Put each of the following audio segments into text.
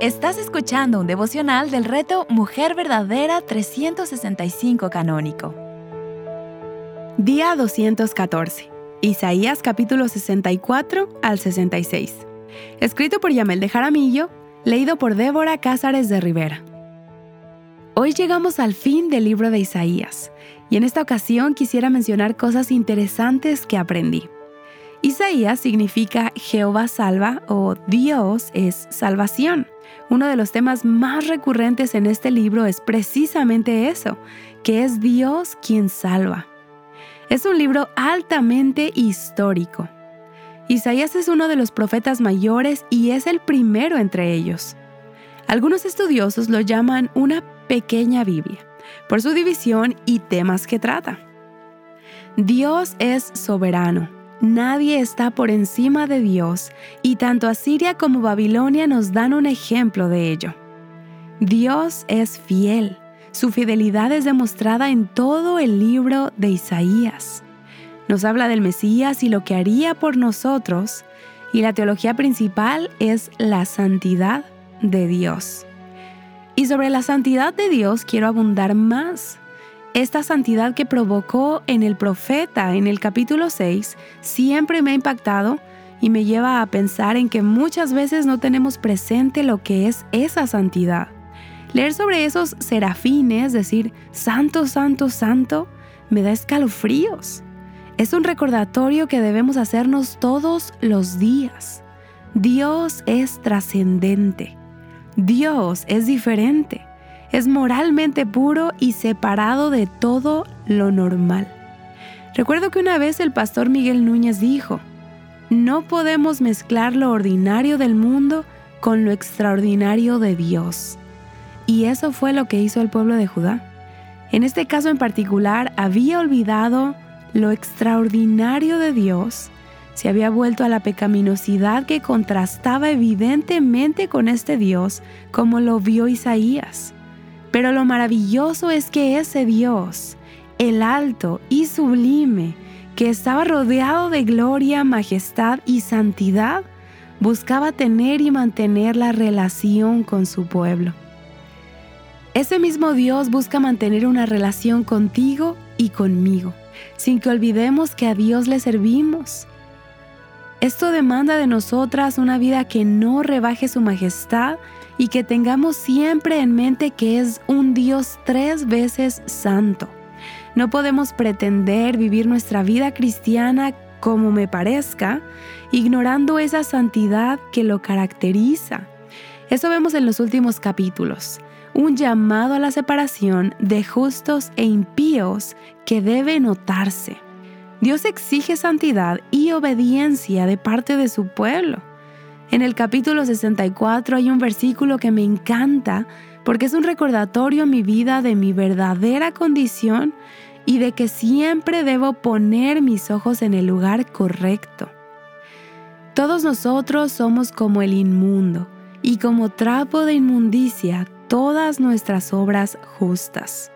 Estás escuchando un devocional del reto Mujer Verdadera 365 Canónico. Día 214. Isaías capítulo 64 al 66. Escrito por Yamel de Jaramillo, leído por Débora Cázares de Rivera. Hoy llegamos al fin del libro de Isaías, y en esta ocasión quisiera mencionar cosas interesantes que aprendí. Isaías significa Jehová salva o Dios es salvación. Uno de los temas más recurrentes en este libro es precisamente eso, que es Dios quien salva. Es un libro altamente histórico. Isaías es uno de los profetas mayores y es el primero entre ellos. Algunos estudiosos lo llaman una pequeña Biblia, por su división y temas que trata. Dios es soberano. Nadie está por encima de Dios, y tanto Asiria como Babilonia nos dan un ejemplo de ello. Dios es fiel. Su fidelidad es demostrada en todo el libro de Isaías. Nos habla del Mesías y lo que haría por nosotros, y la teología principal es la santidad de Dios. Y sobre la santidad de Dios quiero abundar más. Esta santidad que provocó en el profeta en el capítulo 6 siempre me ha impactado y me lleva a pensar en que muchas veces no tenemos presente lo que es esa santidad. Leer sobre esos serafines, decir santo, santo, santo, me da escalofríos. Es un recordatorio que debemos hacernos todos los días. Dios es trascendente. Dios es diferente. Es moralmente puro y separado de todo lo normal. Recuerdo que una vez el pastor Miguel Núñez dijo: no podemos mezclar lo ordinario del mundo con lo extraordinario de Dios. Y eso fue lo que hizo el pueblo de Judá. En este caso en particular, había olvidado lo extraordinario de Dios, se había vuelto a la pecaminosidad que contrastaba evidentemente con este Dios, como lo vio Isaías. Pero lo maravilloso es que ese Dios, el alto y sublime, que estaba rodeado de gloria, majestad y santidad, buscaba tener y mantener la relación con su pueblo. Ese mismo Dios busca mantener una relación contigo y conmigo, sin que olvidemos que a Dios le servimos. Esto demanda de nosotras una vida que no rebaje su majestad y que tengamos siempre en mente que es un Dios 3 veces santo. No podemos pretender vivir nuestra vida cristiana como me parezca, ignorando esa santidad que lo caracteriza. Eso vemos en los últimos capítulos, un llamado a la separación de justos e impíos que debe notarse. Dios exige santidad y obediencia de parte de su pueblo. En el capítulo 64 hay un versículo que me encanta porque es un recordatorio a mi vida de mi verdadera condición y de que siempre debo poner mis ojos en el lugar correcto. Todos nosotros somos como el inmundo y como trapo de inmundicia todas nuestras obras justas.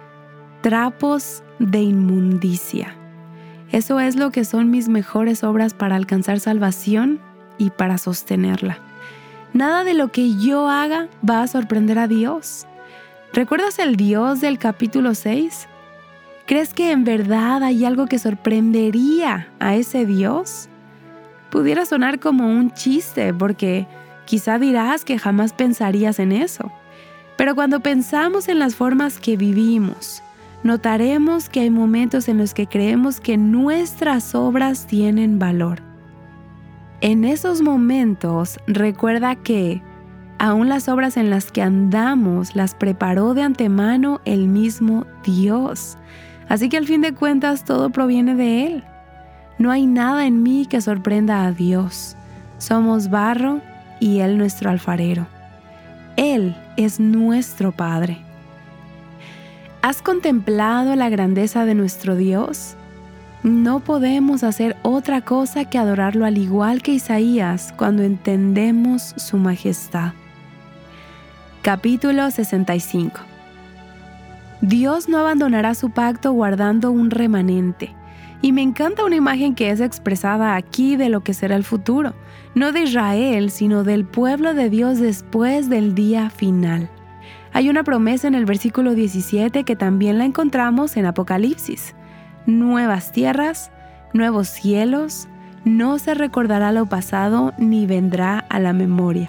Trapos de inmundicia. Eso es lo que son mis mejores obras para alcanzar salvación y para sostenerla. Nada de lo que yo haga va a sorprender a Dios. ¿Recuerdas el Dios del capítulo 6? ¿Crees que en verdad hay algo que sorprendería a ese Dios? Pudiera sonar como un chiste porque quizá dirás que jamás pensarías en eso. Pero cuando pensamos en las formas que vivimos, notaremos que hay momentos en los que creemos que nuestras obras tienen valor. En esos momentos, recuerda que aún las obras en las que andamos las preparó de antemano el mismo Dios. Así que al fin de cuentas todo proviene de Él. No hay nada en mí que sorprenda a Dios. Somos barro y Él nuestro alfarero. Él es nuestro Padre. ¿Has contemplado la grandeza de nuestro Dios? No podemos hacer otra cosa que adorarlo al igual que Isaías cuando entendemos su majestad. Capítulo 65. Dios no abandonará su pacto guardando un remanente, Y me encanta una imagen que es expresada aquí de lo que será el futuro, no de Israel, sino del pueblo de Dios después del día final. Hay una promesa en el versículo 17 que también la encontramos en Apocalipsis. Nuevas tierras, nuevos cielos, no se recordará lo pasado ni vendrá a la memoria.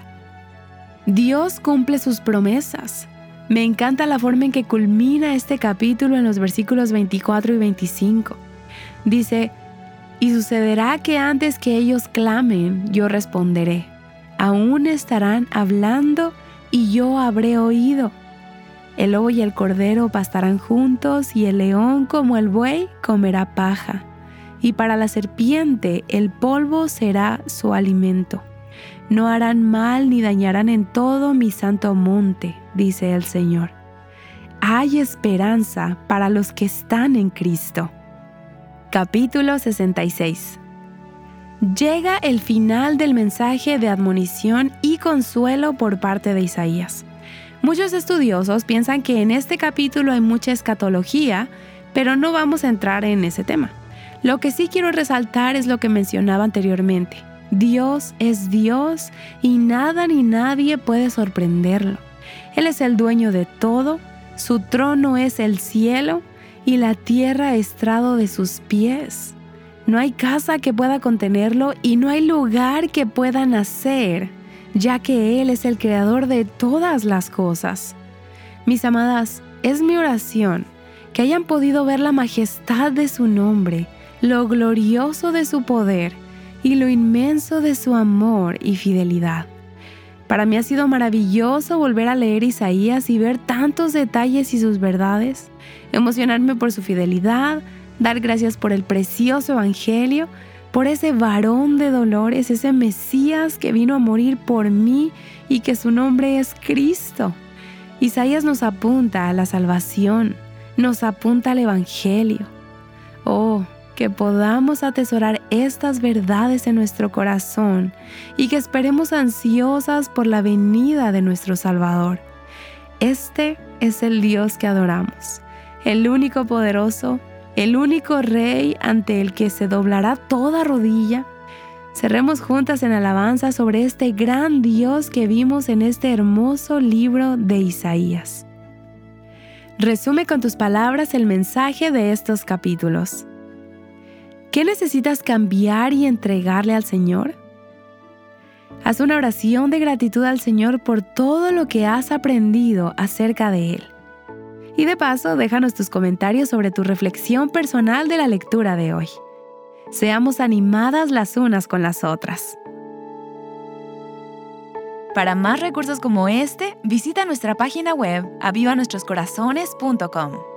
Dios cumple sus promesas. Me encanta la forma en que culmina este capítulo en los versículos 24 y 25. Dice, y sucederá que antes que ellos clamen, yo responderé. Aún estarán hablando y yo habré oído. El lobo y el cordero pastarán juntos y el león como el buey comerá paja. Y para la serpiente el polvo será su alimento. No harán mal ni dañarán en todo mi santo monte, dice el Señor. Hay esperanza para los que están en Cristo. Capítulo 66. Llega el final del mensaje de admonición y consuelo por parte de Isaías. Muchos estudiosos piensan que en este capítulo hay mucha escatología, pero no vamos a entrar en ese tema. Lo que sí quiero resaltar es lo que mencionaba anteriormente. Dios es Dios y nada ni nadie puede sorprenderlo. Él es el dueño de todo, su trono es el cielo y la tierra estrado de sus pies. No hay casa que pueda contenerlo y no hay lugar que pueda nacer, ya que Él es el creador de todas las cosas. Mis amadas, es mi oración que hayan podido ver la majestad de su nombre, lo glorioso de su poder y lo inmenso de su amor y fidelidad. Para mí ha sido maravilloso volver a leer Isaías y ver tantos detalles y sus verdades, emocionarme por su fidelidad, dar gracias por el precioso evangelio, por ese varón de dolores, ese Mesías que vino a morir por mí y que su nombre es Cristo. Isaías nos apunta a la salvación, nos apunta al evangelio. Oh, que podamos atesorar estas verdades en nuestro corazón y que esperemos ansiosas por la venida de nuestro Salvador. Este es el Dios que adoramos, el único poderoso, el único Rey ante el que se doblará toda rodilla. Cerremos juntas en alabanza sobre este gran Dios que vimos en este hermoso libro de Isaías. Resume con tus palabras el mensaje de estos capítulos. ¿Qué necesitas cambiar y entregarle al Señor? Haz una oración de gratitud al Señor por todo lo que has aprendido acerca de Él. Y de paso, déjanos tus comentarios sobre tu reflexión personal de la lectura de hoy. Seamos animadas las unas con las otras. Para más recursos como este, visita nuestra página web avivanuestroscorazones.com.